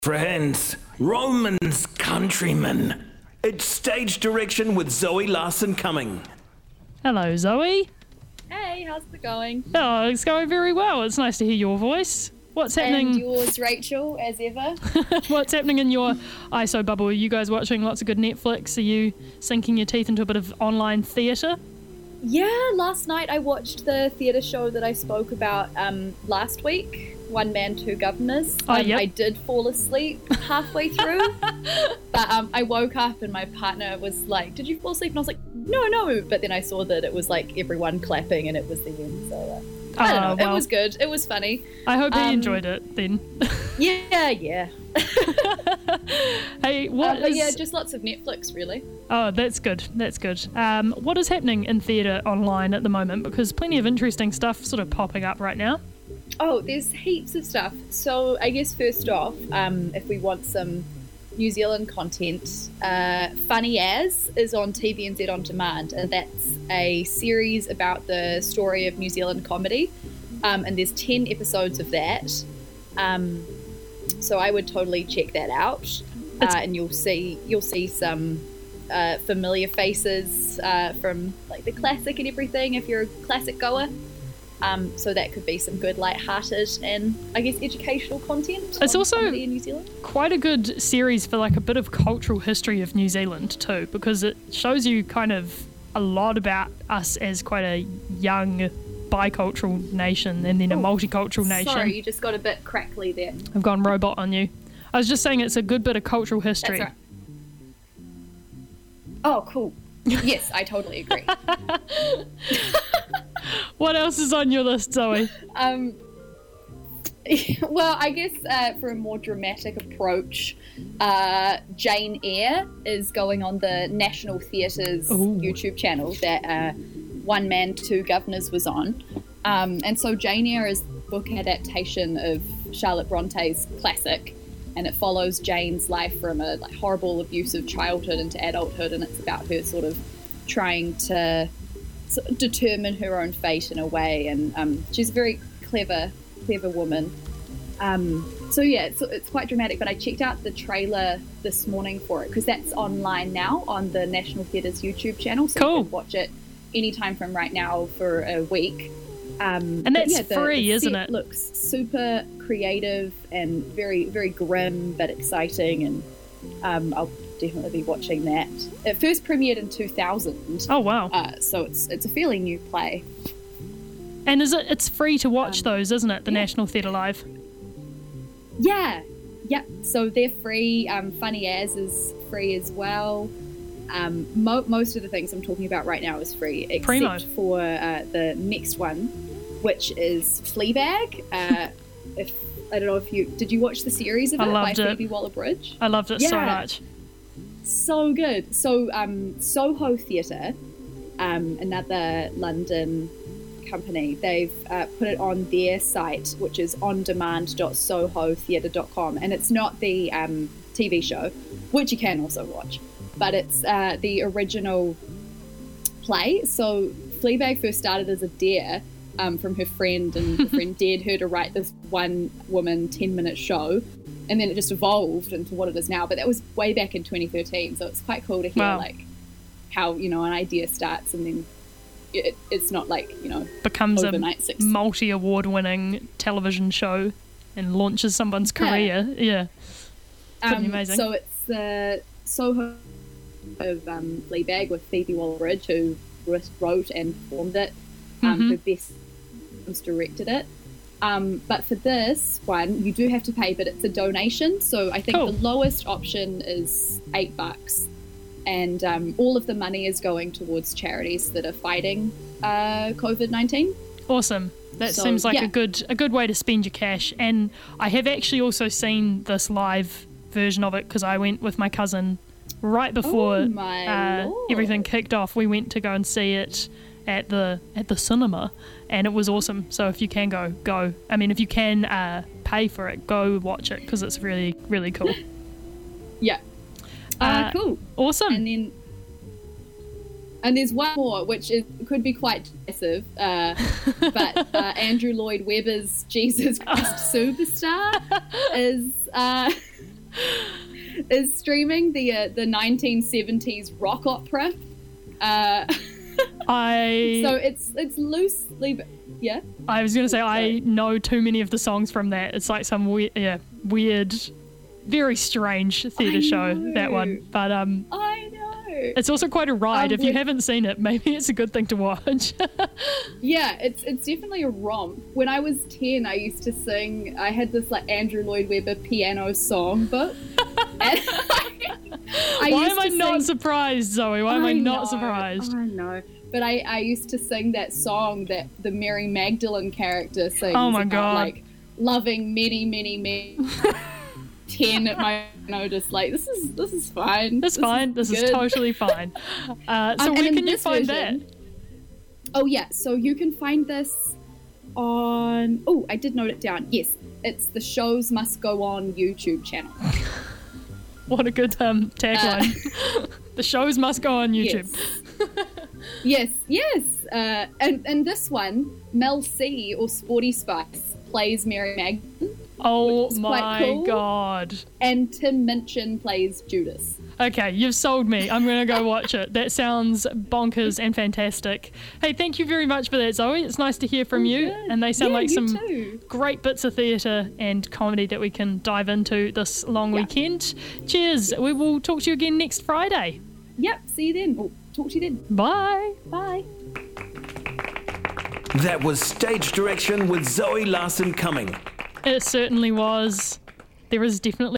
Friends, Romans, countrymen. It's stage direction with Zoe Larson coming. Hello, Zoe. Hey, how's it going? Oh, it's going very well. It's nice to hear your voice. What's happening? And yours, Rachel, as ever. What's happening in your ISO bubble? Are you guys watching lots of good Netflix? Are you sinking your teeth into a bit of online theatre? Yeah, last night I watched the theatre show that I spoke about last week, One Man, Two Governors. Yep. I did fall asleep halfway through, but I woke up and my partner was like, "Did you fall asleep?" And I was like, No. But then I saw that it was like everyone clapping and it was the end, so I don't know. Well, it was good. It was funny. I hope he enjoyed it then. Yeah. Hey, but yeah, just lots of Netflix, really. Oh, that's good. What is happening in theatre online at the moment? Because plenty of interesting stuff sort of popping up right now. Oh, there's heaps of stuff. So I guess first off, if we want some New Zealand content, Funny As is on TVNZ On Demand, and that's a series about the story of New Zealand comedy, and there's 10 episodes of that. So I would totally check that out, and you'll see some familiar faces from like the classic and everything if you're a classic goer. So that could be some good light-hearted and I guess educational content. It's also comedy in New Zealand. Quite a good series for like a bit of cultural history of New Zealand too, because it shows you kind of a lot about us as quite a young bicultural nation and then a multicultural nation. Sorry, you just got a bit crackly there. I've gone robot on you. I was just saying it's a good bit of cultural history. That's right. Oh, cool. Yes, I totally agree. What else is on your list, Zoe? Well, I guess for a more dramatic approach, Jane Eyre is going on the National Theatre's YouTube channel that One Man, Two Governors was on. And so Jane Eyre is a book adaptation of Charlotte Bronte's classic, and it follows Jane's life from a horrible, abusive childhood into adulthood, and it's about her sort of trying to determine her own fate in a way, and she's a very clever woman. So yeah, it's quite dramatic, but I checked out the trailer this morning for it because that's online now on the National Theatre's YouTube channel, so you can watch it anytime from right now for a week. And that's free, isn't it? Looks super creative and very, very grim but exciting, and I'll definitely be watching that. It first premiered in 2000. Oh wow! So it's a fairly new play. And it's free to watch those, isn't it? The National Theatre Live. Yeah. So they're free. Funny As is free as well. Most of the things I'm talking about right now is free, except for the next one, which is Fleabag. I don't know if did you watch the series of it by Phoebe Waller-Bridge? I loved it so much. So good. So Soho Theatre, another London company, they've put it on their site, which is ondemand.sohotheatre.com, and it's not the TV show, which you can also watch, but it's the original play. So Fleabag first started as a dare from her friend, and the friend dared her to write this one-woman 10-minute show, and then it just evolved into what it is now. But that was way back in 2013, so it's quite cool to hear how an idea starts and then it's not becomes overnight a success. multi-award winning television show and launches someone's career. Yeah. Pretty amazing. So it's the Soho of Fleabag with Phoebe Waller-Bridge, who wrote and performed it. Who best directed it. But for this one, you do have to pay, but it's a donation. So I think the lowest option is $8. And all of the money is going towards charities that are fighting COVID-19. Awesome. That seems like a good way to spend your cash. And I have actually also seen this live version of it because I went with my cousin right before everything kicked off. We went to go and see it at the cinema, and it was awesome. So if you can go. I mean, if you can pay for it, go watch it because it's really, really cool. Yeah. Cool. Awesome. And there's one more, which could be quite divisive, but Andrew Lloyd Webber's Jesus Christ Superstar is is streaming the 1970s rock opera. So it's loosely, yeah. I was going to say I know too many of the songs from that. It's like some weird, very strange theatre show, that one. But I know. It's also quite a ride. If you haven't seen it, maybe it's a good thing to watch. Yeah, it's definitely a romp. When I was 10, I used to sing. I had this like Andrew Lloyd Webber piano songbook. Why am I not surprised, Zoe? Why am I not surprised? I know. But I used to sing that song that the Mary Magdalene character sings. Oh my about, God. Like loving many 10 at my notice. Like this is fine. This is totally fine. So where can you find that? Oh yeah, so you can find this on. Oh, I did note it down. Yes, it's the Shows Must Go On YouTube channel. What a good tagline. The shows must go on YouTube. Yes. And this one, Mel C or Sporty Spice plays Mary Magdalene. Oh my cool. God. And Tim Minchin plays Judas. Okay, you've sold me. I'm going to go watch it. That sounds bonkers and fantastic. Hey, thank you very much for that, Zoe. It's nice to hear from you. Good. And they sound like some too. Great bits of theatre and comedy that we can dive into this long weekend. Cheers. We will talk to you again next Friday. Yep, see you then. We'll talk to you then. Bye. Bye. That was Stage Direction with Zoe Larson Cumming. It certainly was. There is definitely